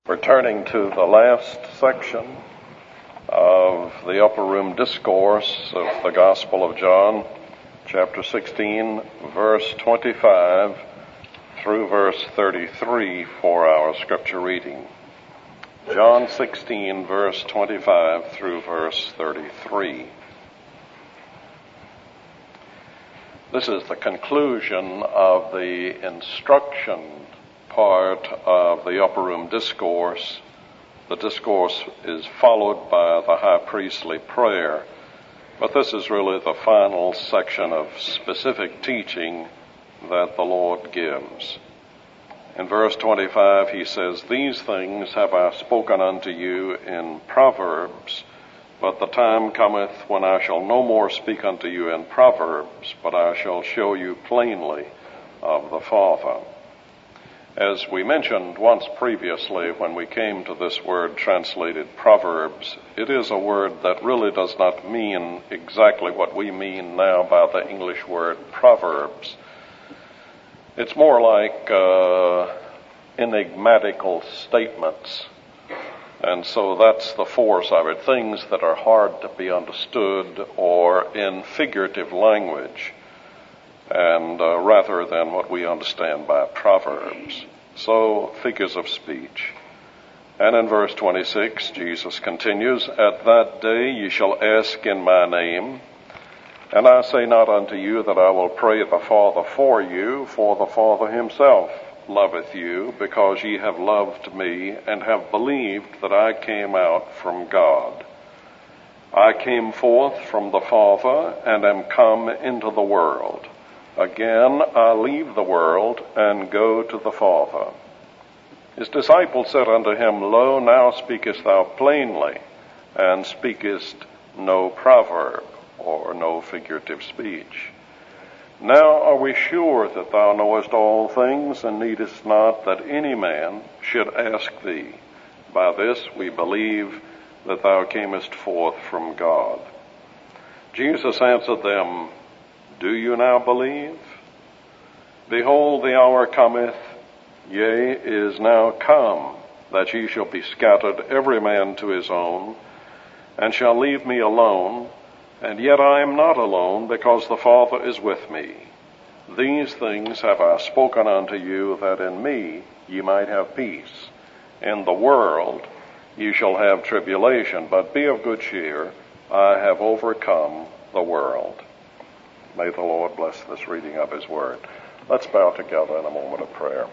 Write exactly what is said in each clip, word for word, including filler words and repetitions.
We're turning to the last section of the Upper Room Discourse of the Gospel of John, chapter sixteen, verse twenty-five through verse thirty-three for our scripture reading. John sixteen, verse twenty-five through verse thirty-three. This is the conclusion of the instruction part of the Upper Room Discourse. The discourse is followed by the high priestly prayer, but this is really the final section of specific teaching that the Lord gives. In verse twenty-five, he says, "These things have I spoken unto you in Proverbs, but the time cometh when I shall no more speak unto you in Proverbs, but I shall show you plainly of the Father." As we mentioned once previously when we came to this word translated Proverbs, it is a word that really does not mean exactly what we mean now by the English word Proverbs. It's more like uh, enigmatical statements. And so that's the force of it, things that are hard to be understood or in figurative language, and uh, rather than what we understand by proverbs. So, figures of speech. And in verse twenty-six, Jesus continues, "At that day ye shall ask in my name, and I say not unto you that I will pray the Father for you, for the Father himself loveth you, because ye have loved me, and have believed that I came out from God. I came forth from the Father, and am come into the world. Again, I leave the world and go to the Father." His disciples said unto him, "Lo, now speakest thou plainly, and speakest no proverb," or no figurative speech. "Now are we sure that thou knowest all things, and needest not that any man should ask thee. By this we believe that thou camest forth from God." Jesus answered them, "Do you now believe? Behold, the hour cometh, yea, is now come, that ye shall be scattered every man to his own, and shall leave me alone, and yet I am not alone, because the Father is with me. These things have I spoken unto you, that in me ye might have peace. In the world ye shall have tribulation, but be of good cheer, I have overcome the world." May the Lord bless this reading of his word. Let's bow together in a moment of prayer.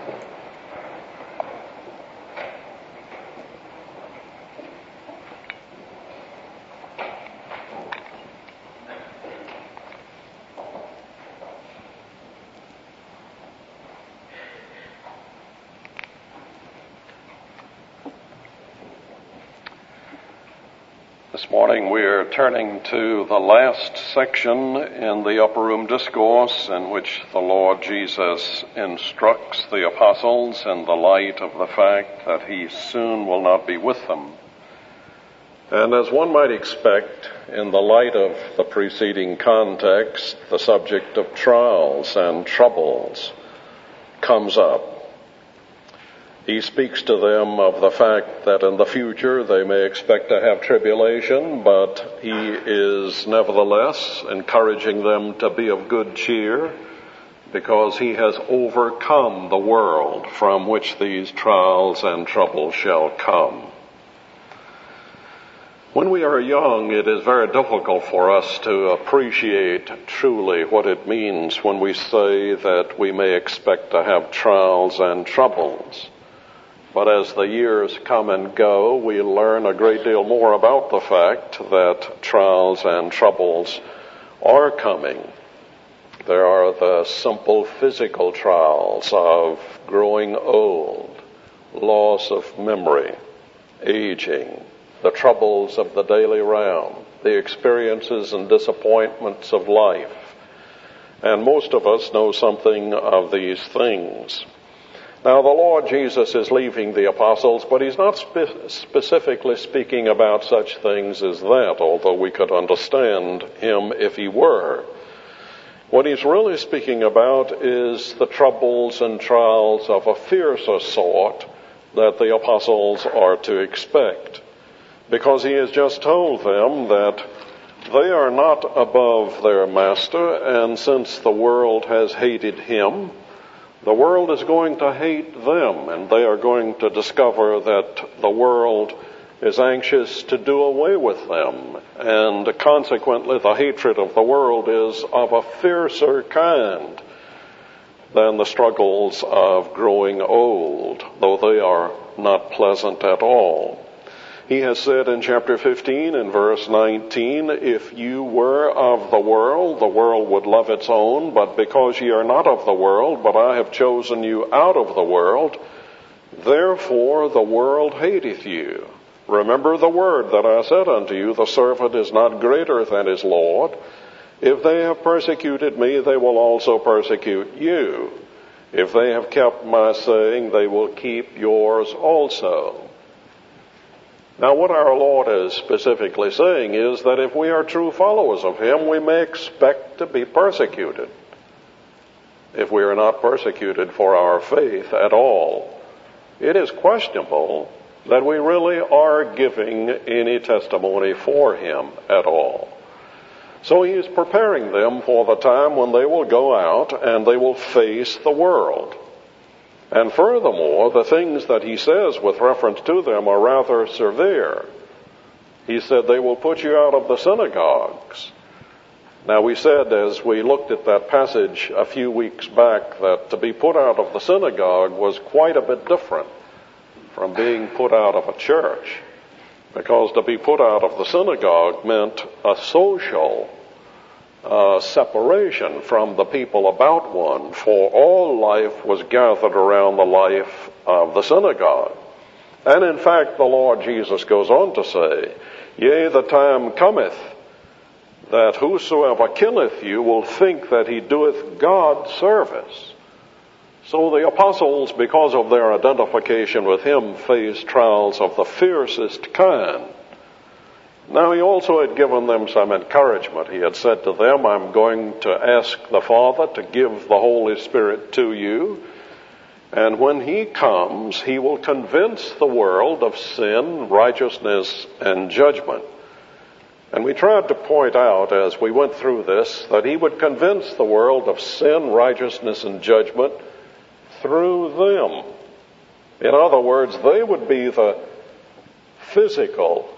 This morning we are turning to the last section in the Upper Room Discourse, in which the Lord Jesus instructs the apostles in the light of the fact that he soon will not be with them. And as one might expect, in the light of the preceding context, the subject of trials and troubles comes up. He speaks to them of the fact that in the future they may expect to have tribulation, but he is nevertheless encouraging them to be of good cheer, because he has overcome the world from which these trials and troubles shall come. When we are young, it is very difficult for us to appreciate truly what it means when we say that we may expect to have trials and troubles. But as the years come and go, we learn a great deal more about the fact that trials and troubles are coming. There are the simple physical trials of growing old, loss of memory, aging, the troubles of the daily round, the experiences and disappointments of life. And most of us know something of these things. Now, the Lord Jesus is leaving the apostles, but he's not spe- specifically speaking about such things as that, although we could understand him if he were. What he's really speaking about is the troubles and trials of a fiercer sort that the apostles are to expect, because he has just told them that they are not above their master, and since the world has hated him, the world is going to hate them, and they are going to discover that the world is anxious to do away with them, and consequently the hatred of the world is of a fiercer kind than the struggles of growing old, though they are not pleasant at all. He has said in chapter fifteen and verse nineteen, if you were of the world, the world would love its own, but because ye are not of the world, but I have chosen you out of the world, therefore the world hateth you. Remember the word that I said unto you, the servant is not greater than his Lord. If they have persecuted me, they will also persecute you. If they have kept my saying, they will keep yours also. Now, what our Lord is specifically saying is that if we are true followers of him, we may expect to be persecuted. If we are not persecuted for our faith at all, it is questionable that we really are giving any testimony for him at all. So he is preparing them for the time when they will go out and they will face the world. And furthermore, the things that he says with reference to them are rather severe. He said they will put you out of the synagogues. Now, we said as we looked at that passage a few weeks back that to be put out of the synagogue was quite a bit different from being put out of a church. Because to be put out of the synagogue meant a social uh, separation from the people about one, for all life was gathered around the life of the synagogue. And in fact, the Lord Jesus goes on to say, yea, the time cometh that whosoever killeth you will think that he doeth God service. So the apostles, because of their identification with him, faced trials of the fiercest kind. Now, he also had given them some encouragement. He had said to them, I'm going to ask the Father to give the Holy Spirit to you, and when he comes, he will convince the world of sin, righteousness, and judgment. And we tried to point out as we went through this that he would convince the world of sin, righteousness, and judgment through them. In other words, they would be the physical,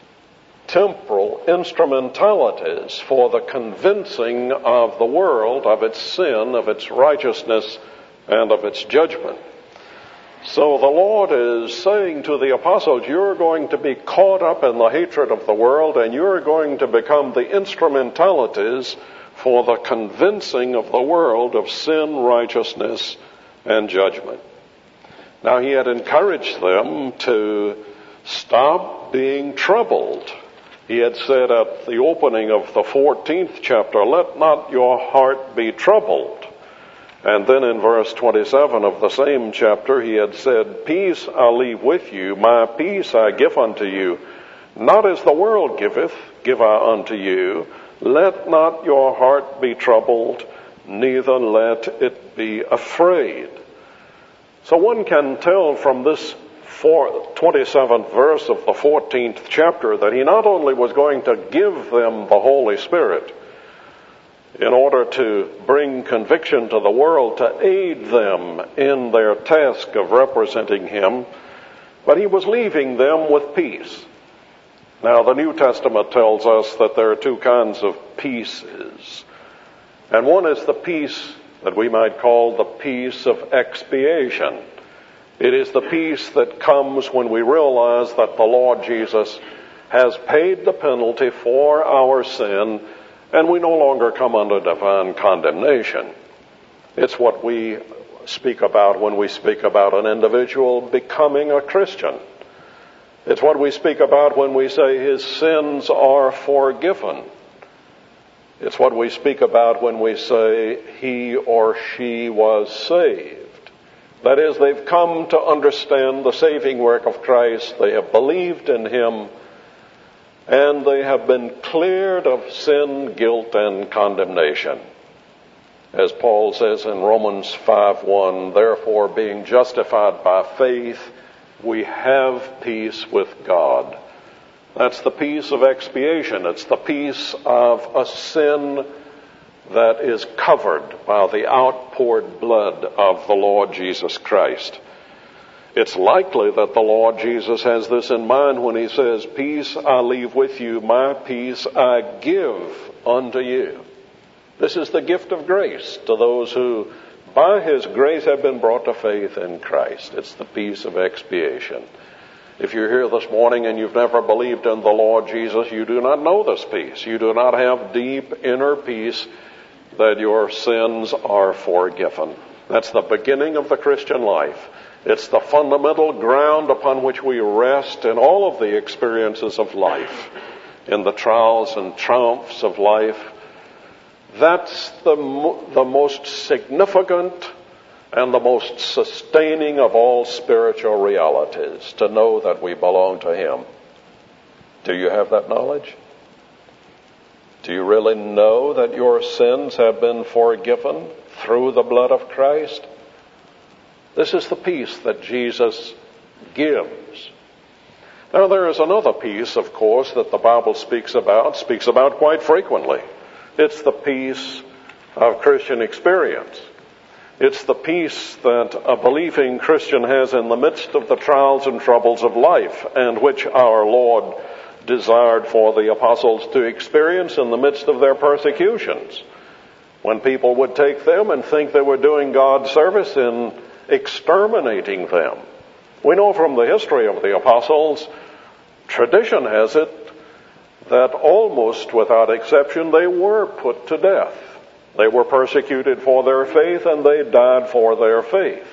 temporal instrumentalities for the convincing of the world of its sin, of its righteousness, and of its judgment. So the Lord is saying to the apostles, you're going to be caught up in the hatred of the world, and you're going to become the instrumentalities for the convincing of the world of sin, righteousness, and judgment. Now, he had encouraged them to stop being troubled. He had said at the opening of the fourteenth chapter, let not your heart be troubled. And then in verse twenty-seven of the same chapter, he had said, peace I leave with you, my peace I give unto you. Not as the world giveth, give I unto you. Let not your heart be troubled, neither let it be afraid. So one can tell from this twenty-seventh verse of the fourteenth chapter that he not only was going to give them the Holy Spirit in order to bring conviction to the world, to aid them in their task of representing him, but he was leaving them with peace. Now, the New Testament tells us that there are two kinds of peaces. And one is the peace that we might call the peace of expiation. It is the peace that comes when we realize that the Lord Jesus has paid the penalty for our sin, and we no longer come under divine condemnation. It's what we speak about when we speak about an individual becoming a Christian. It's what we speak about when we say his sins are forgiven. It's what we speak about when we say he or she was saved. That is, they've come to understand the saving work of Christ. They have believed in him, and they have been cleared of sin, guilt, and condemnation. As Paul says in Romans five one, therefore being justified by faith, we have peace with God. That's the peace of expiation. It's the peace of a sin that is covered by the outpoured blood of the Lord Jesus Christ. It's likely that the Lord Jesus has this in mind when he says, "Peace I leave with you, my peace I give unto you." This is the gift of grace to those who, by his grace, have been brought to faith in Christ. It's the peace of expiation. If you're here this morning and you've never believed in the Lord Jesus, you do not know this peace. You do not have deep inner peace that your sins are forgiven. That's the beginning of the Christian life. It's the fundamental ground upon which we rest in all of the experiences of life, in the trials and triumphs of life. That's the, mo- the most significant and the most sustaining of all spiritual realities, to know that we belong to him. Do you have that knowledge? Do you really know that your sins have been forgiven through the blood of Christ? This is the peace that Jesus gives. Now, there is another peace, of course, that the Bible speaks about, speaks about quite frequently. It's the peace of Christian experience. It's the peace that a believing Christian has in the midst of the trials and troubles of life, and which our Lord desired for the apostles to experience in the midst of their persecutions, when people would take them and think they were doing God's service in exterminating them. We know from the history of the apostles, tradition has it that almost without exception they were put to death. They were persecuted for their faith, and they died for their faith.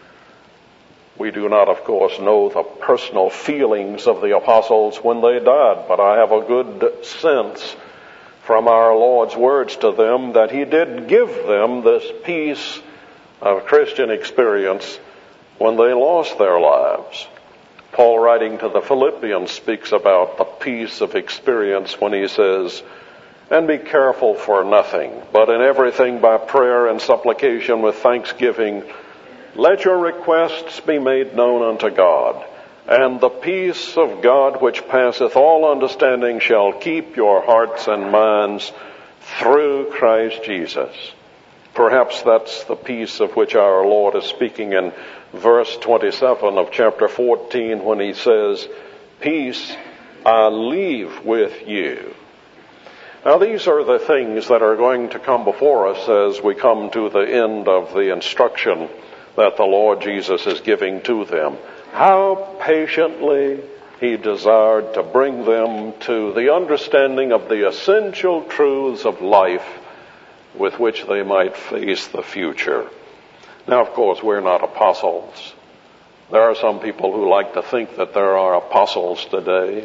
We do not, of course, know the personal feelings of the apostles when they died, but I have a good sense from our Lord's words to them that he did give them this peace of Christian experience when they lost their lives. Paul, writing to the Philippians, speaks about the peace of experience when he says, "And be careful for nothing, but in everything by prayer and supplication with thanksgiving, let your requests be made known unto God. And the peace of God which passeth all understanding shall keep your hearts and minds through Christ Jesus." Perhaps that's the peace of which our Lord is speaking in verse twenty-seven of chapter fourteen when he says, "Peace I leave with you." Now, these are the things that are going to come before us as we come to the end of the instruction that the Lord Jesus is giving to them. How patiently he desired to bring them to the understanding of the essential truths of life with which they might face the future. Now, of course, we're not apostles. There are some people who like to think that there are apostles today.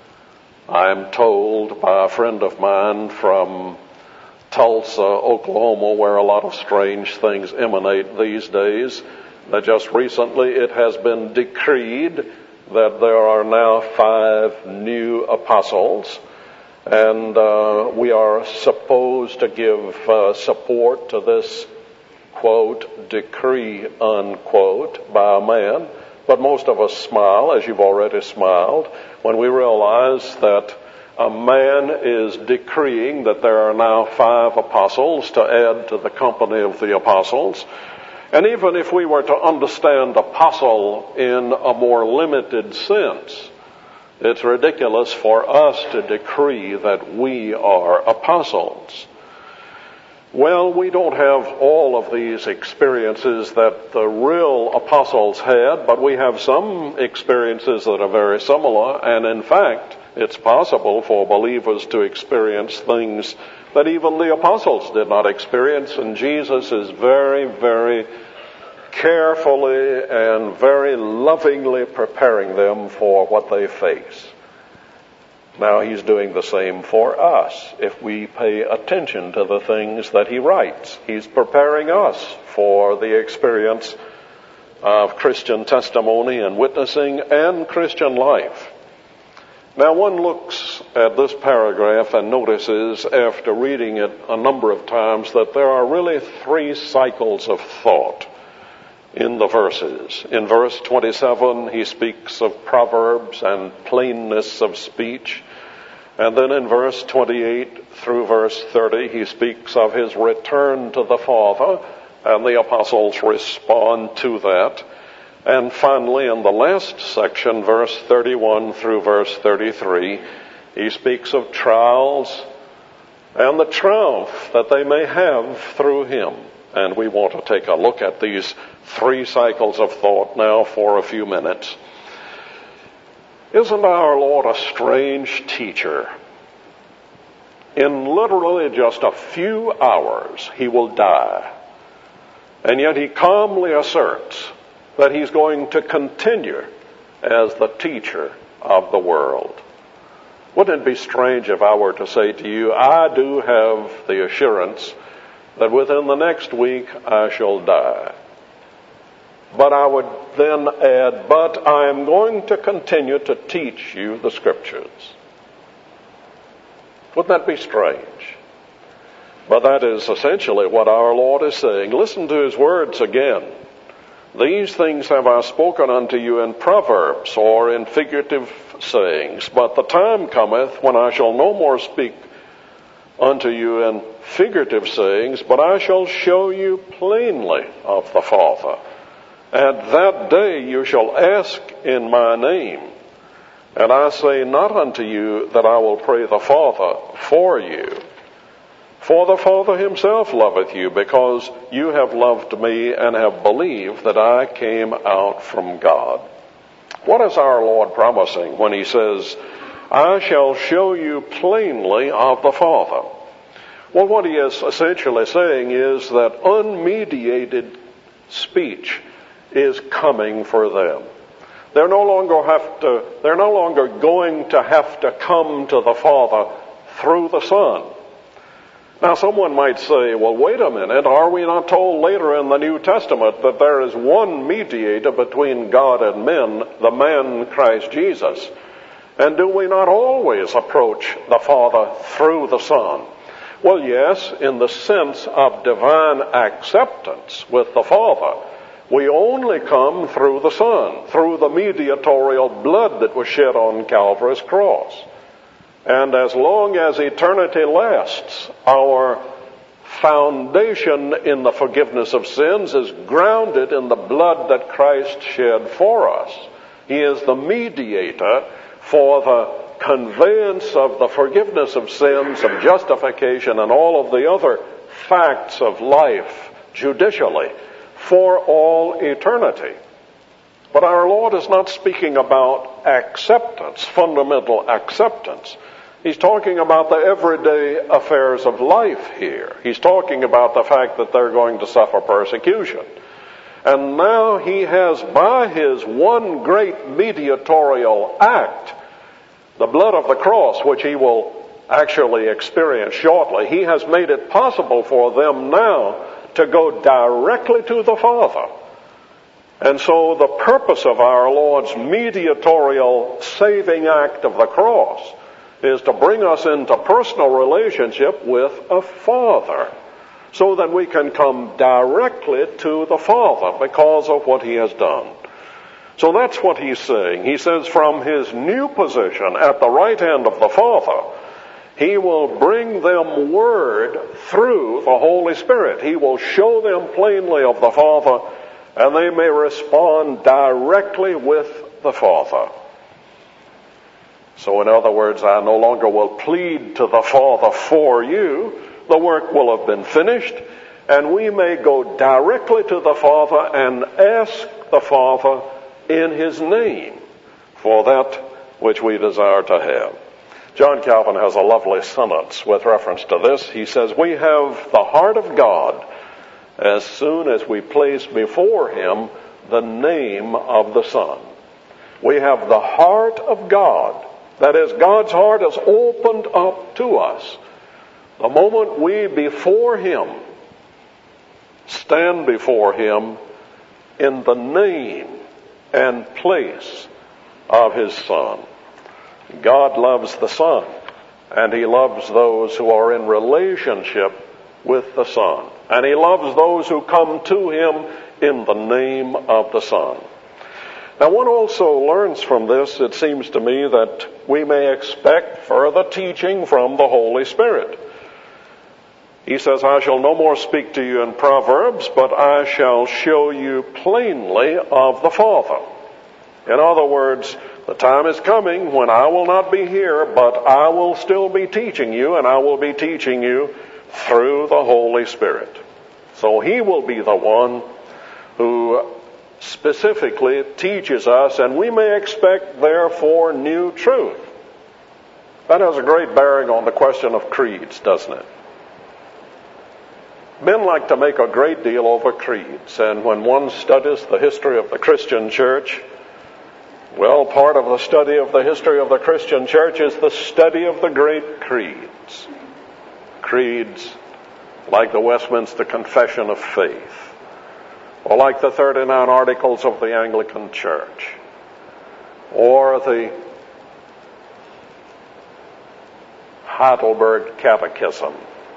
I'm told by a friend of mine from Tulsa, Oklahoma, where a lot of strange things emanate these days, that just recently it has been decreed that there are now five new apostles, and uh, we are supposed to give uh, support to this, quote, decree, unquote, by a man. But most of us smile, as you've already smiled, when we realize that a man is decreeing that there are now five apostles to add to the company of the apostles. And even if we were to understand apostle in a more limited sense, it's ridiculous for us to decree that we are apostles. Well, we don't have all of these experiences that the real apostles had, but we have some experiences that are very similar, and in fact, it's possible for believers to experience things that even the apostles did not experience, and Jesus is very, very carefully and very lovingly preparing them for what they face. Now, he's doing the same for us if we pay attention to the things that he writes. He's preparing us for the experience of Christian testimony and witnessing and Christian life. Now, one looks at this paragraph and notices, after reading it a number of times, that there are really three cycles of thought in the verses. In verse twenty-seven, he speaks of proverbs and plainness of speech. And then in verse twenty-eight through verse thirty, he speaks of his return to the Father, and the apostles respond to that. And finally, in the last section, verse thirty-one through verse thirty-three, he speaks of trials and the triumph that they may have through him. And we want to take a look at these three cycles of thought now for a few minutes. Isn't our Lord a strange teacher? In literally just a few hours, he will die. And yet he calmly asserts that he's going to continue as the teacher of the world. Wouldn't it be strange if I were to say to you, I do have the assurance that within the next week I shall die. But I would then add, but I am going to continue to teach you the Scriptures. Wouldn't that be strange? But that is essentially what our Lord is saying. Listen to his words again. These things have I spoken unto you in proverbs or in figurative sayings, but the time cometh when I shall no more speak unto you in figurative sayings, but I shall show you plainly of the Father. At that day you shall ask in my name, and I say not unto you that I will pray the Father for you. For the Father himself loveth you, because you have loved me and have believed that I came out from God. What is our Lord promising when he says, I shall show you plainly of the Father? Well, what he is essentially saying is that unmediated speech is coming for them. They're no longer have to, they're no longer going to have to come to the Father through the Son. Now, someone might say, well, wait a minute, are we not told later in the New Testament that there is one mediator between God and men, the man Christ Jesus? And do we not always approach the Father through the Son? Well, yes, in the sense of divine acceptance with the Father, we only come through the Son, through the mediatorial blood that was shed on Calvary's cross. And as long as eternity lasts, our foundation in the forgiveness of sins is grounded in the blood that Christ shed for us. He is the mediator for the conveyance of the forgiveness of sins, of justification, and all of the other facts of life judicially for all eternity. But our Lord is not speaking about acceptance, fundamental acceptance. He's talking about the everyday affairs of life here. He's talking about the fact that they're going to suffer persecution. And now he has, by his one great mediatorial act, the blood of the cross, which he will actually experience shortly, he has made it possible for them now to go directly to the Father. And so the purpose of our Lord's mediatorial saving act of the cross is to bring us into personal relationship with a Father, so that we can come directly to the Father because of what he has done. So that's what he's saying. He says from his new position at the right hand of the Father, he will bring them word through the Holy Spirit. He will show them plainly of the Father, and they may respond directly with the Father. So in other words, I no longer will plead to the Father for you. The work will have been finished, and we may go directly to the Father and ask the Father in his name for that which we desire to have. John Calvin has a lovely sentence with reference to this. He says, we have the heart of God as soon as we place before him the name of the Son. We have the heart of God. That is, God's heart is opened up to us the moment we before him stand before him in the name and place of his Son. God loves the Son, and he loves those who are in relationship with the Son. And he loves those who come to him in the name of the Son. Now, one also learns from this, it seems to me, that we may expect further teaching from the Holy Spirit. He says, I shall no more speak to you in proverbs, but I shall show you plainly of the Father. In other words, the time is coming when I will not be here, but I will still be teaching you, and I will be teaching you through the Holy Spirit. So he will be the one who specifically teaches us, and we may expect, therefore, new truth. That has a great bearing on the question of creeds, doesn't it? Men like to make a great deal over creeds, and when one studies the history of the Christian church, well, part of the study of the history of the Christian church is the study of the great creeds. Creeds like the Westminster Confession of Faith, or like the thirty-nine Articles of the Anglican Church, or the Heidelberg Catechism,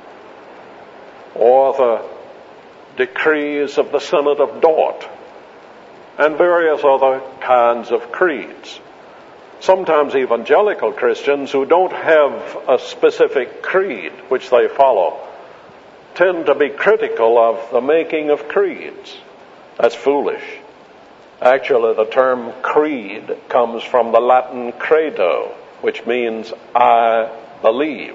or the decrees of the Synod of Dort, and various other kinds of creeds. Sometimes evangelical Christians who don't have a specific creed which they follow tend to be critical of the making of creeds. That's foolish. Actually, the term creed comes from the Latin credo, which means I believe.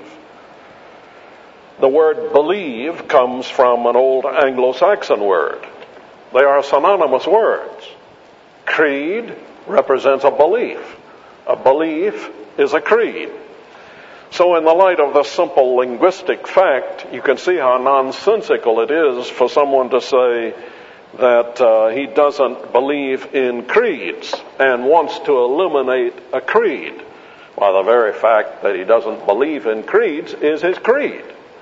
The word believe comes from an old Anglo-Saxon word. They are synonymous words. Creed represents a belief. A belief is a creed. So in the light of this simple linguistic fact, you can see how nonsensical it is for someone to say that uh, he doesn't believe in creeds and wants to eliminate a creed. While the very fact that he doesn't believe in creeds is his creed.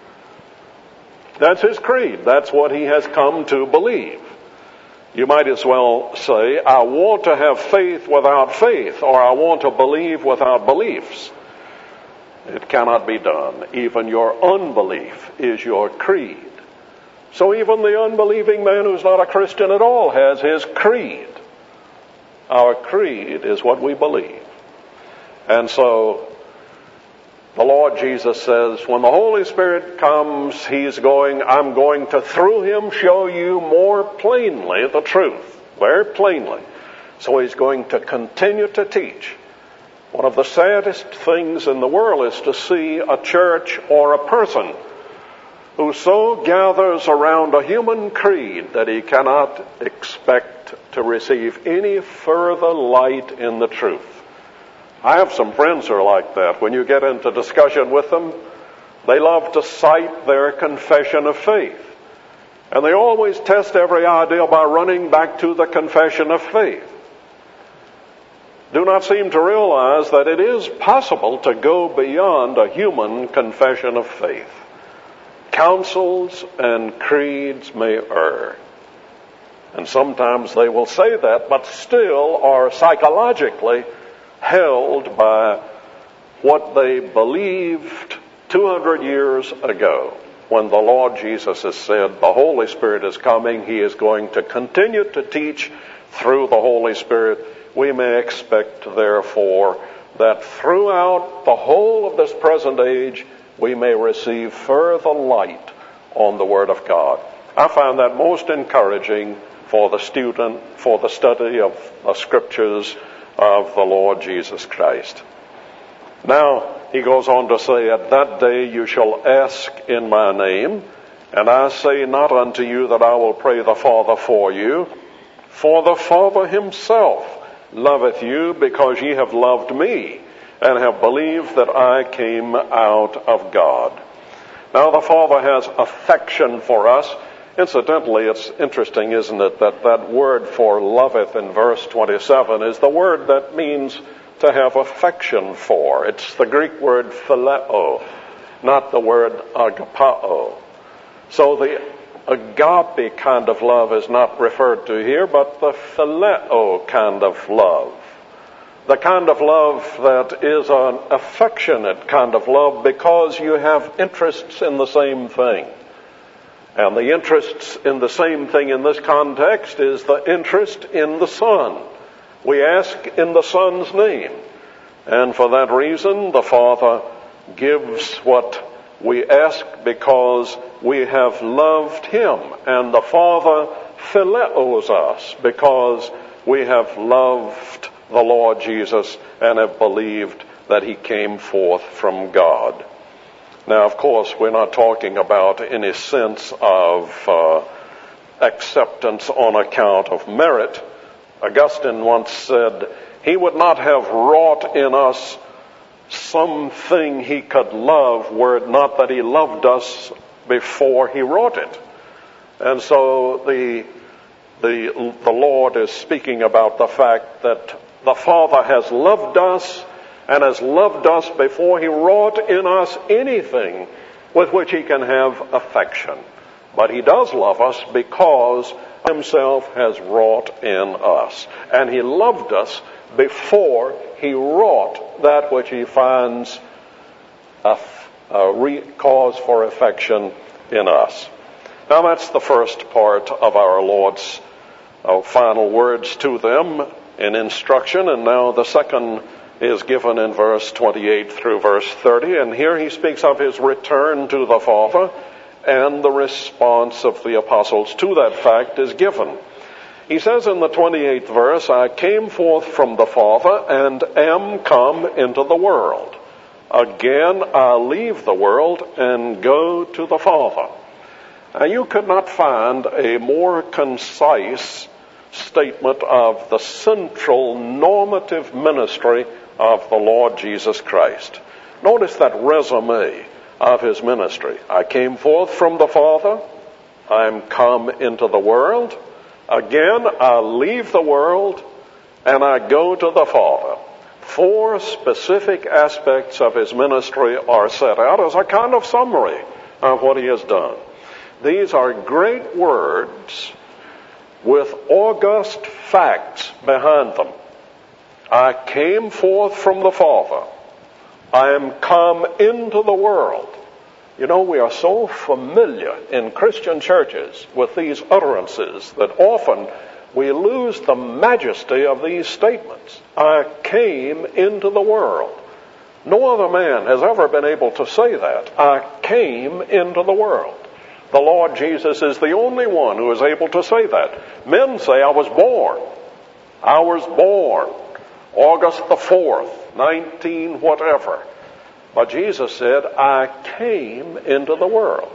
That's his creed. That's what he has come to believe. You might as well say, I want to have faith without faith, or I want to believe without beliefs. It cannot be done. Even your unbelief is your creed. So even the unbelieving man who's not a Christian at all has his creed. Our creed is what we believe. And so the Lord Jesus says, when the Holy Spirit comes, He's going, I'm going to, through Him, show you more plainly the truth. Very plainly. So He's going to continue to teach. One of the saddest things in the world is to see a church or a person who so gathers around a human creed that he cannot expect to receive any further light in the truth. I have some friends who are like that. When you get into discussion with them, they love to cite their confession of faith. And they always test every idea by running back to the confession of faith. Do not seem to realize that it is possible to go beyond a human confession of faith. Councils and creeds may err. And sometimes they will say that, but still are psychologically held by what they believed two hundred years ago. When the Lord Jesus has said, the Holy Spirit is coming, He is going to continue to teach through the Holy Spirit. We may expect, therefore, that throughout the whole of this present age, we may receive further light on the Word of God. I find that most encouraging for the student, for the study of the Scriptures of the Lord Jesus Christ. Now, he goes on to say, at that day you shall ask in my name, and I say not unto you that I will pray the Father for you, for the Father Himself loveth you, because ye have loved me, and have believed that I came out of God. Now the Father has affection for us. Incidentally, it's interesting, isn't it, that that word for loveth in verse twenty-seven is the word that means to have affection for. It's the Greek word phileo, not the word agapao. So the agape kind of love is not referred to here, but the phileo kind of love. The kind of love that is an affectionate kind of love because you have interests in the same thing. And the interest in the same thing in this context is the interest in the Son. We ask in the Son's name. And for that reason, the Father gives what we ask because we have loved Him. And the Father phileos us because we have loved the Lord Jesus and have believed that He came forth from God. Now, of course, we're not talking about any sense of uh, acceptance on account of merit. Augustine once said he would not have wrought in us something He could love were it not that He loved us before He wrought it. And so the, the, the Lord is speaking about the fact that the Father has loved us and has loved us before He wrought in us anything with which He can have affection. But He does love us because Himself has wrought in us. And He loved us before He wrought that which He finds a, a re- cause for affection in us. Now that's the first part of our Lord's uh, final words to them in instruction. And now the second is given in verse twenty-eight through verse thirty. And here He speaks of His return to the Father, and the response of the apostles to that fact is given. He says in the twenty-eighth verse, I came forth from the Father and am come into the world. Again I leave the world and go to the Father. Now you could not find a more concise statement of the central normative ministry of the Lord Jesus Christ. Notice that resume of His ministry. I came forth from the Father. I am come into the world. Again, I leave the world and I go to the Father. Four specific aspects of His ministry are set out as a kind of summary of what He has done. These are great words with august facts behind them. I came forth from the Father. I am come into the world. You know, we are so familiar in Christian churches with these utterances that often we lose the majesty of these statements. I came into the world. No other man has ever been able to say that. I came into the world. The Lord Jesus is the only one who is able to say that. Men say, I was born. I was born. August the fourth, nineteen whatever. But Jesus said, I came into the world.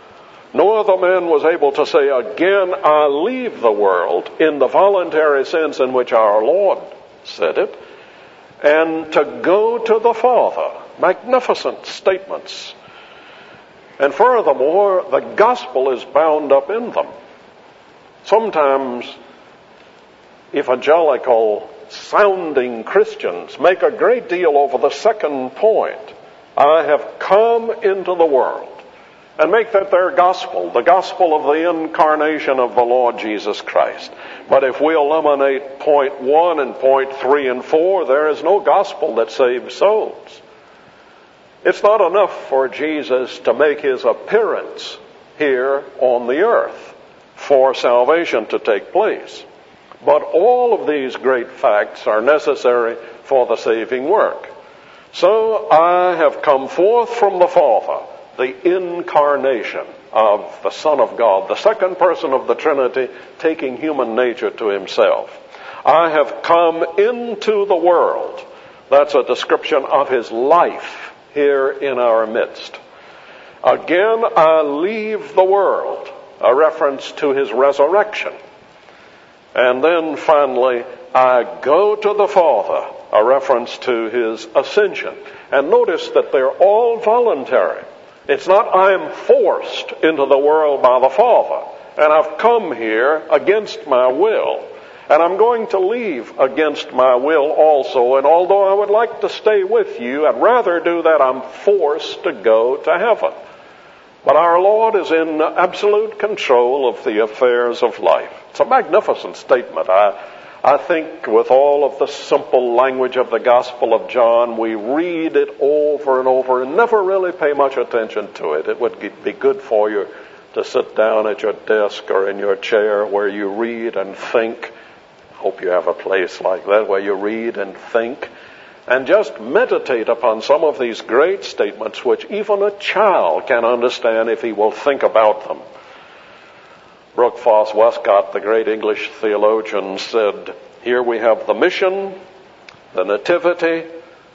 No other man was able to say, again, I leave the world in the voluntary sense in which our Lord said it, and to go to the Father. Magnificent statements. And furthermore, the gospel is bound up in them. Sometimes evangelical sounding Christians make a great deal over the second point. I have come into the world. And make that their gospel, the gospel of the incarnation of the Lord Jesus Christ. But if we eliminate point one and point three and four, there is no gospel that saves souls. It's not enough for Jesus to make His appearance here on the earth for salvation to take place. But all of these great facts are necessary for the saving work. So I have come forth from the Father, the incarnation of the Son of God, the second person of the Trinity, taking human nature to Himself. I have come into the world. That's a description of His life here in our midst. Again, I leave the world, a reference to His resurrection. And then finally, I go to the Father, a reference to His ascension. And notice that they're all voluntary. It's not I am forced into the world by the Father, and I've come here against my will, and I'm going to leave against my will also, and although I would like to stay with you, I'd rather do that. I'm forced to go to heaven. But our Lord is in absolute control of the affairs of life. It's a magnificent statement. I I think with all of the simple language of the Gospel of John, we read it over and over and never really pay much attention to it. It would be good for you to sit down at your desk or in your chair where you read and think. Hope you have a place like that where you read and think and just meditate upon some of these great statements which even a child can understand if he will think about them. Brooke Foss Westcott, the great English theologian, said, here we have the mission, the nativity,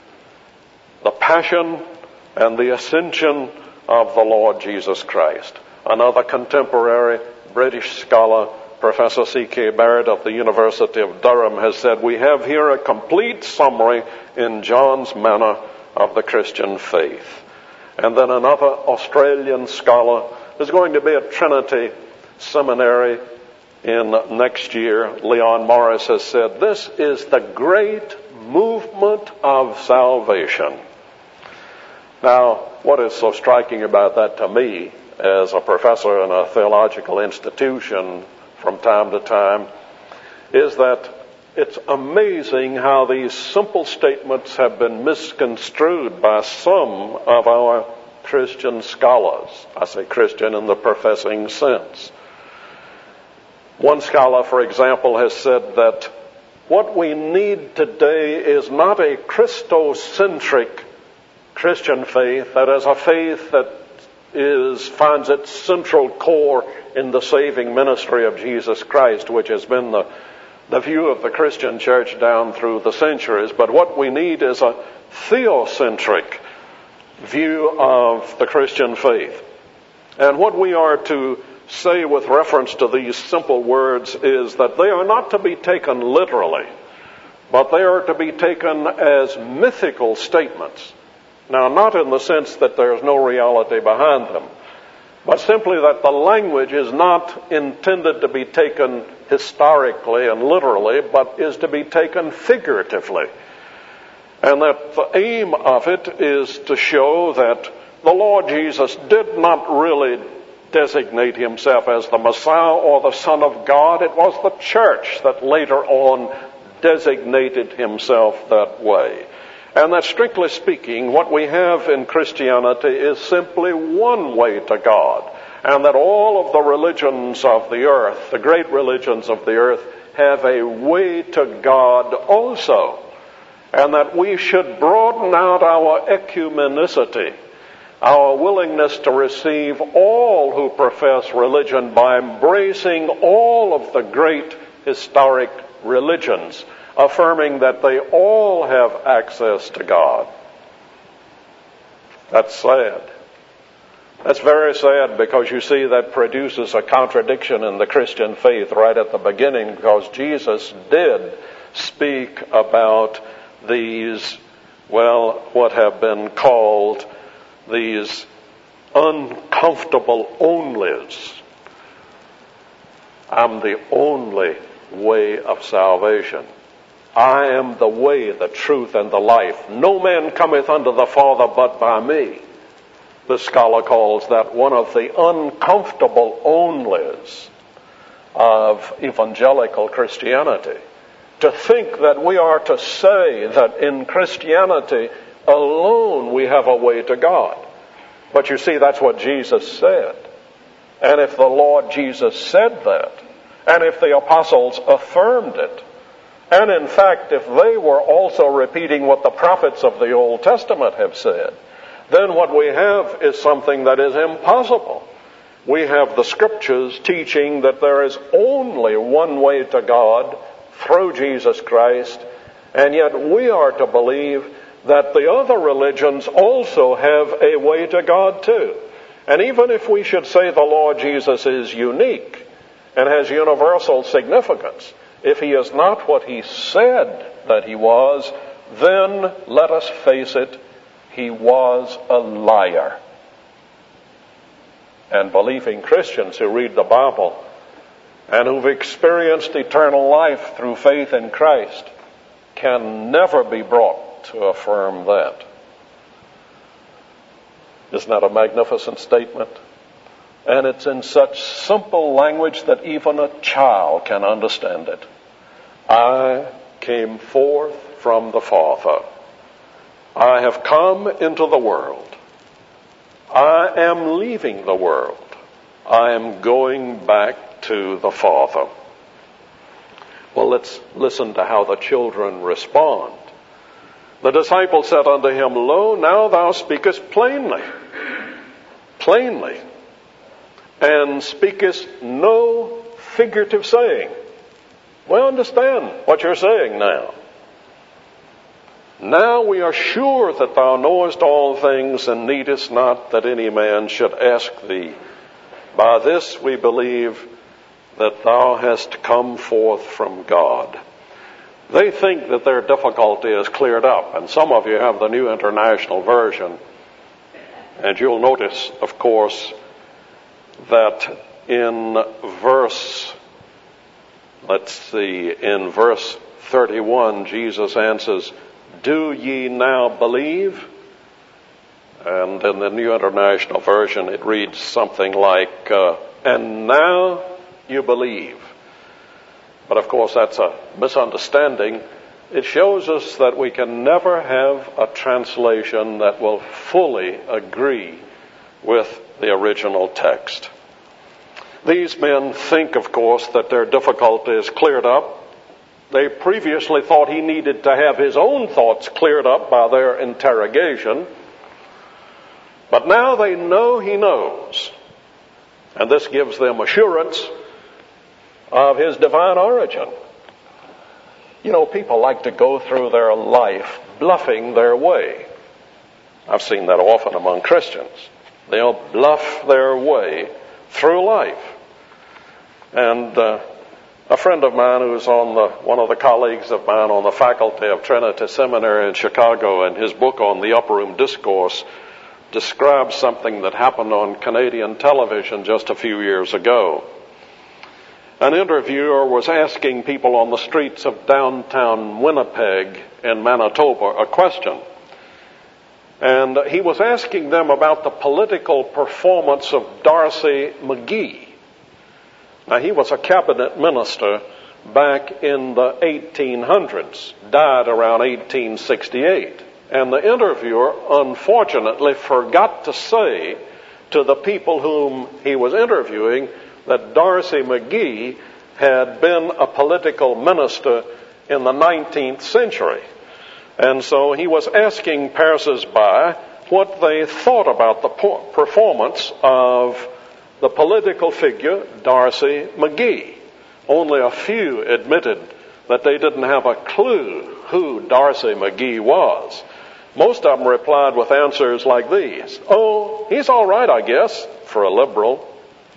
the passion, and the ascension of the Lord Jesus Christ. Another contemporary British scholar, Professor C K Barrett of the University of Durham, has said, we have here a complete summary in John's manner of the Christian faith. And then another Australian scholar, there's going to be a Trinity seminary in next year, Leon Morris, has said, this is the great movement of salvation. Now, what is so striking about that to me as a professor in a theological institution from time to time is that it's amazing how these simple statements have been misconstrued by some of our Christian scholars. I say Christian in the professing sense. One scholar, for example, has said that what we need today is not a Christocentric Christian faith, that is a faith that is finds its central core in the saving ministry of Jesus Christ, which has been the, the view of the Christian church down through the centuries. But what we need is a theocentric view of the Christian faith. And what we are to say with reference to these simple words is that they are not to be taken literally, but they are to be taken as mythical statements. Now, not in the sense that there's no reality behind them, but simply that the language is not intended to be taken historically and literally, but is to be taken figuratively. And that the aim of it is to show that the Lord Jesus did not really designate himself as the Messiah or the Son of God. It was the church that later on designated himself that way. And that, strictly speaking, what we have in Christianity is simply one way to God. And that all of the religions of the earth, the great religions of the earth, have a way to God also. And that we should broaden out our ecumenicity, our willingness to receive all who profess religion by embracing all of the great historic religions, affirming that they all have access to God. That's sad. That's very sad, because you see that produces a contradiction in the Christian faith right at the beginning, because Jesus did speak about these, well, what have been called these uncomfortable onlys. I'm the only way of salvation. I am the way, the truth, and the life. No man cometh unto the Father but by me. The scholar calls that one of the uncomfortable onlys of evangelical Christianity. To think that we are to say that in Christianity alone we have a way to God. But you see, that's what Jesus said. And if the Lord Jesus said that, and if the apostles affirmed it, and in fact, if they were also repeating what the prophets of the Old Testament have said, then what we have is something that is impossible. We have the Scriptures teaching that there is only one way to God through Jesus Christ, and yet we are to believe that the other religions also have a way to God too. And even if we should say the Lord Jesus is unique and has universal significance, if he is not what he said that he was, then let us face it, he was a liar. And believing Christians who read the Bible and who've experienced eternal life through faith in Christ can never be brought to affirm that. Isn't that a magnificent statement? And it's in such simple language that even a child can understand it. I came forth from the Father. I have come into the world. I am leaving the world. I am going back to the Father. Well, let's listen to how the children respond. The disciples said unto him, Lo, now thou speakest plainly, plainly, and speakest no figurative saying. We understand what you're saying now. Now we are sure that thou knowest all things, and needest not that any man should ask thee. By this we believe that thou hast come forth from God. They think that their difficulty is cleared up, and some of you have the New International Version, and you'll notice, of course, that in verse, let's see, in verse thirty-one, Jesus answers, Do ye now believe? And in the New International Version, it reads something like, uh, and now you believe. But of course, that's a misunderstanding. It shows us that we can never have a translation that will fully agree with the original text. These men think, of course, that their difficulty is cleared up. They previously thought he needed to have his own thoughts cleared up by their interrogation. But now they know he knows. And this gives them assurance of his divine origin. You know, people like to go through their life bluffing their way. I've seen that often among Christians. They'll bluff their way through life. And uh, a friend of mine who's on the, one of the colleagues of mine on the faculty of Trinity Seminary in Chicago, in his book on the Upper Room Discourse, describes something that happened on Canadian television just a few years ago. An interviewer was asking people on the streets of downtown Winnipeg in Manitoba a question. And he was asking them about the political performance of D'Arcy McGee. Now, he was a cabinet minister back in the eighteen hundreds, died around eighteen sixty-eight. And the interviewer, unfortunately, forgot to say to the people whom he was interviewing that D'Arcy McGee had been a political minister in the nineteenth century. And so he was asking passers-by what they thought about the performance of the political figure D'Arcy McGee. Only a few admitted that they didn't have a clue who D'Arcy McGee was. Most of them replied with answers like these. Oh, he's all right, I guess, for a liberal.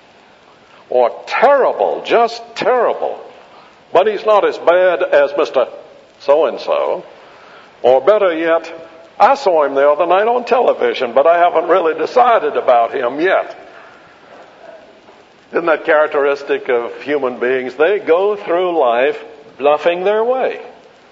Or terrible, just terrible. But he's not as bad as Mister So-and-so. Or better yet, I saw him the other night on television, but I haven't really decided about him yet. Isn't that characteristic of human beings? They go through life bluffing their way.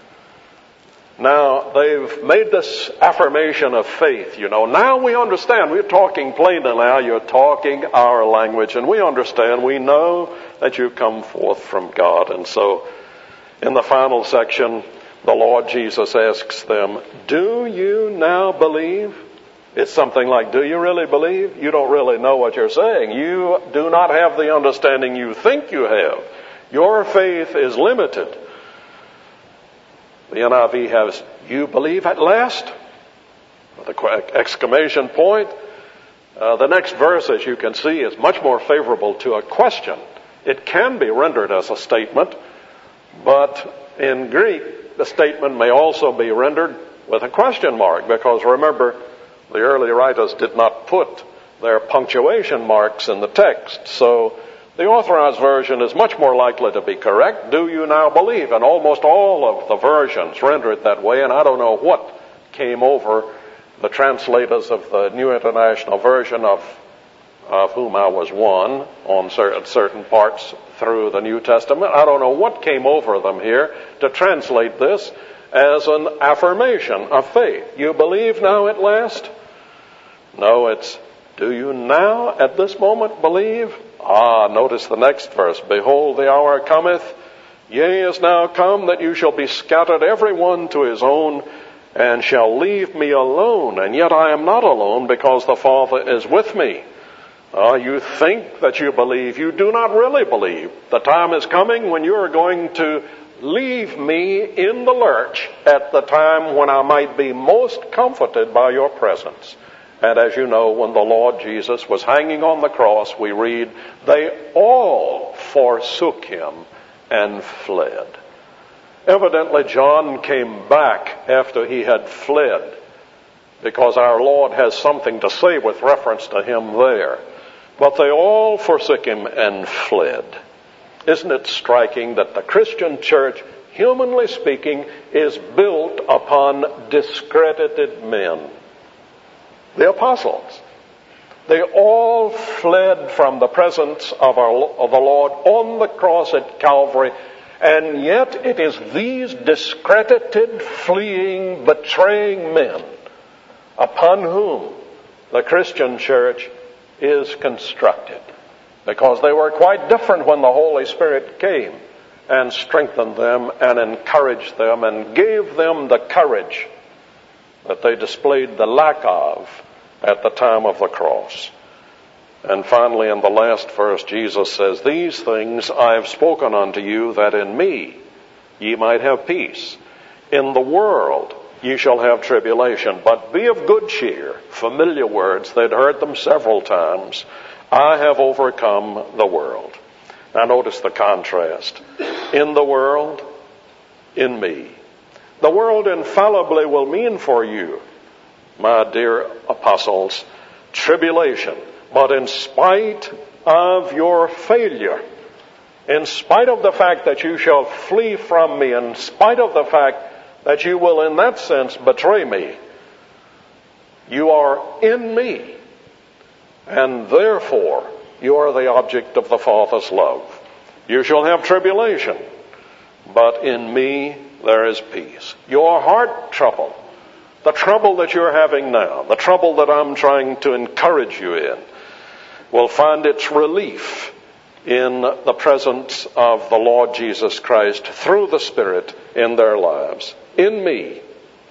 Now, they've made this affirmation of faith, you know. Now we understand. We're talking plainly now. You're talking our language, and we understand. We know that you come forth from God. And so, in the final section, the Lord Jesus asks them, do you now believe? It's something like, do you really believe? You don't really know what you're saying. You do not have the understanding you think you have. Your faith is limited. The N I V has, you believe at last? With an exclamation point. Uh, the next verse, as you can see, is much more favorable to a question. It can be rendered as a statement, but in Greek, the statement may also be rendered with a question mark, because remember, the early writers did not put their punctuation marks in the text. So the Authorized Version is much more likely to be correct. Do you now believe? And almost all of the versions render it that way, and I don't know what came over the translators of the New International Version, of, of whom I was one on certain, certain parts through the New Testament. I don't know what came over them here to translate this as an affirmation of faith. You believe now at last? No, it's, do you now at this moment believe? Ah, notice the next verse. Behold, the hour cometh, yea, is now come, that you shall be scattered every one to his own, and shall leave me alone. And yet I am not alone, because the Father is with me. Uh, you think that you believe. You do not really believe. The time is coming when you are going to leave me in the lurch at the time when I might be most comforted by your presence. And as you know, when the Lord Jesus was hanging on the cross, we read, they all forsook him and fled. Evidently, John came back after he had fled, because our Lord has something to say with reference to him there. But they all forsook him and fled. Isn't it striking that the Christian church, humanly speaking, is built upon discredited men? The apostles. They all fled from the presence of, our, of the Lord on the cross at Calvary, and yet it is these discredited, fleeing, betraying men upon whom the Christian church is constructed, because they were quite different when the Holy Spirit came and strengthened them and encouraged them and gave them the courage that they displayed the lack of at the time of the cross. And finally, in the last verse, Jesus says, these things I have spoken unto you, that in me ye might have peace. In the world ye shall have tribulation, but be of good cheer. Familiar words, they'd heard them several times. I have overcome the world. Now notice the contrast. In the world, in me. The world infallibly will mean for you, my dear apostles, tribulation. But in spite of your failure, in spite of the fact that you shall flee from me, in spite of the fact that you will in that sense betray me, you are in me, and therefore you are the object of the Father's love. You shall have tribulation, but in me there is peace. Your heart trouble, the trouble that you're having now, the trouble that I'm trying to encourage you in, will find its relief in the presence of the Lord Jesus Christ through the Spirit in their lives. In me,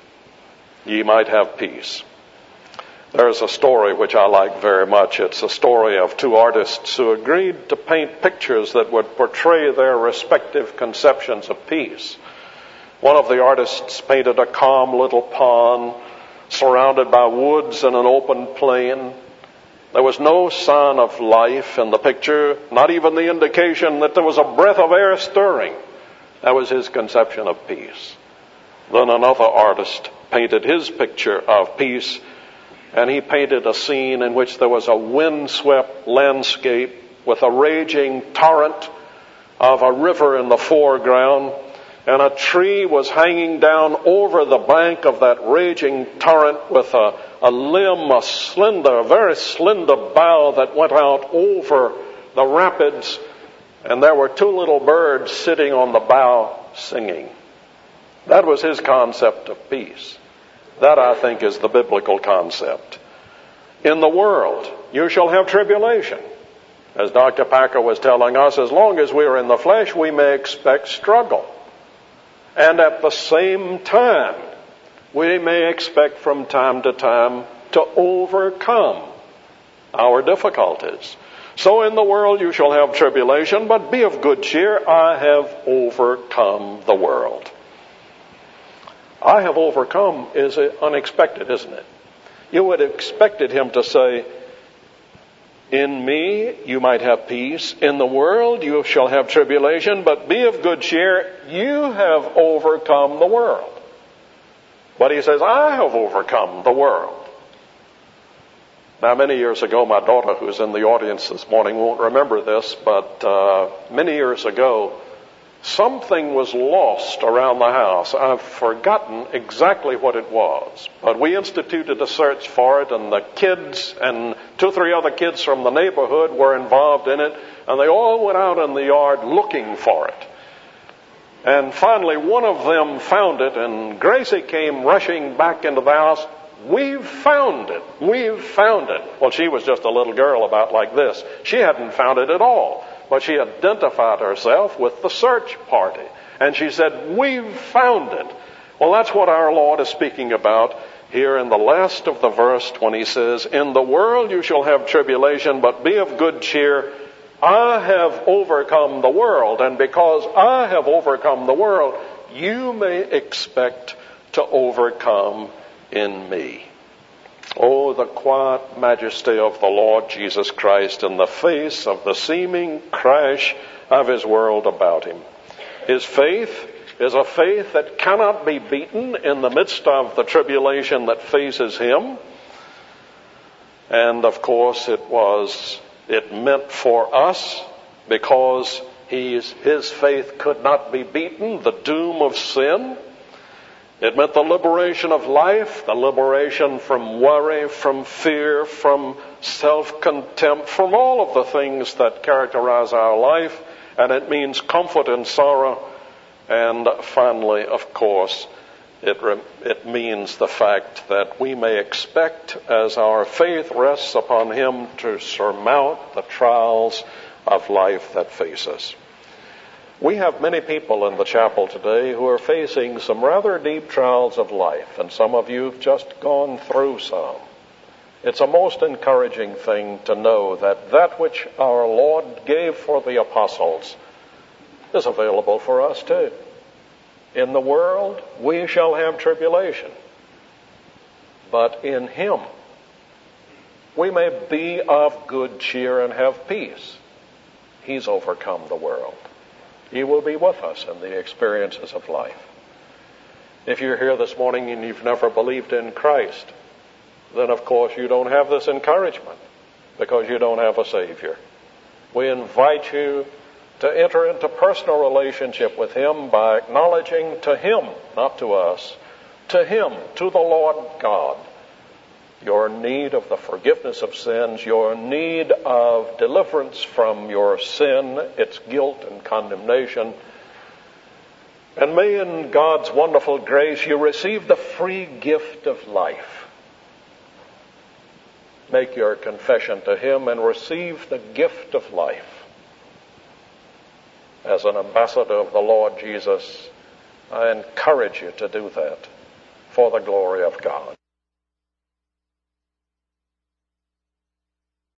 ye might have peace. There's a story which I like very much. It's a story of two artists who agreed to paint pictures that would portray their respective conceptions of peace. One of the artists painted a calm little pond surrounded by woods and an open plain. There was no sign of life in the picture, not even the indication that there was a breath of air stirring. That was his conception of peace. Then another artist painted his picture of peace, and he painted a scene in which there was a windswept landscape with a raging torrent of a river in the foreground, and a tree was hanging down over the bank of that raging torrent with a, a limb, a slender, a very slender bough that went out over the rapids, and there were two little birds sitting on the bough singing. That was his concept of peace. That, I think, is the biblical concept. In the world, you shall have tribulation. As Doctor Packer was telling us, as long as we are in the flesh, we may expect struggle. And at the same time, we may expect from time to time to overcome our difficulties. So in the world you shall have tribulation, but be of good cheer. I have overcome the world. I have overcome is unexpected, isn't it? You would have expected him to say, in me you might have peace. In the world you shall have tribulation, but be of good cheer. You have overcome the world. But he says, I have overcome the world. Now, many years ago, my daughter, who's in the audience this morning, won't remember this, but uh, many years ago, something was lost around the house. I've forgotten exactly what it was. But we instituted a search for it, and the kids and two or three other kids from the neighborhood were involved in it, and they all went out in the yard looking for it. And finally, one of them found it, and Gracie came rushing back into the house. We've found it. We've found it. Well, she was just a little girl about like this. She hadn't found it at all. But she identified herself with the search party. And she said, we've found it. Well, that's what our Lord is speaking about here in the last of the verse when he says, in the world you shall have tribulation, but be of good cheer. I have overcome the world, and because I have overcome the world, you may expect to overcome in me. Oh, the quiet majesty of the Lord Jesus Christ in the face of the seeming crash of his world about him. His faith is a faith that cannot be beaten in the midst of the tribulation that faces him. And of course it was, it meant for us, because he's, his faith could not be beaten, the doom of sin. It meant the liberation of life, the liberation from worry, from fear, from self-contempt, from all of the things that characterize our life. And it means comfort in sorrow. And finally, of course, it, re- it means the fact that we may expect, as our faith rests upon him, to surmount the trials of life that face us. We have many people in the chapel today who are facing some rather deep trials of life, and some of you have just gone through some. It's a most encouraging thing to know that that which our Lord gave for the apostles is available for us too. In the world we shall have tribulation, but in him we may be of good cheer and have peace. He's overcome the world. He will be with us in the experiences of life. If you're here this morning and you've never believed in Christ, then of course you don't have this encouragement because you don't have a Savior. We invite you to enter into personal relationship with him by acknowledging to him, not to us, to him, to the Lord God, your need of the forgiveness of sins, your need of deliverance from your sin, its guilt and condemnation. And may in God's wonderful grace you receive the free gift of life. Make your confession to him and receive the gift of life. As an ambassador of the Lord Jesus, I encourage you to do that for the glory of God.